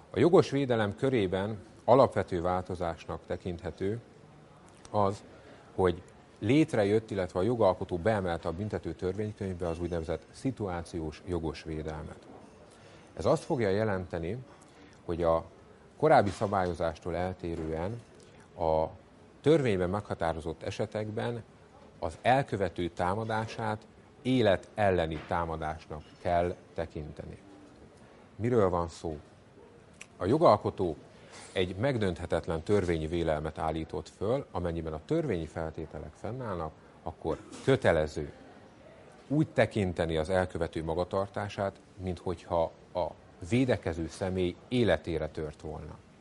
A jogos védelem körében alapvető változásnak tekinthető az, hogy létrejött, illetve a jogalkotó beemelte a büntető törvénykönyvbe az úgynevezett szituációs jogos védelmet. Ez azt fogja jelenteni, hogy a korábbi szabályozástól eltérően a törvényben meghatározott esetekben az elkövető támadását élet elleni támadásnak kell tekinteni. Miről van szó? A jogalkotó egy megdönthetetlen törvényi vélelmet állított föl, amennyiben a törvényi feltételek fennállnak, akkor kötelező úgy tekinteni az elkövető magatartását, minthogyha a védekező személy életére tört volna.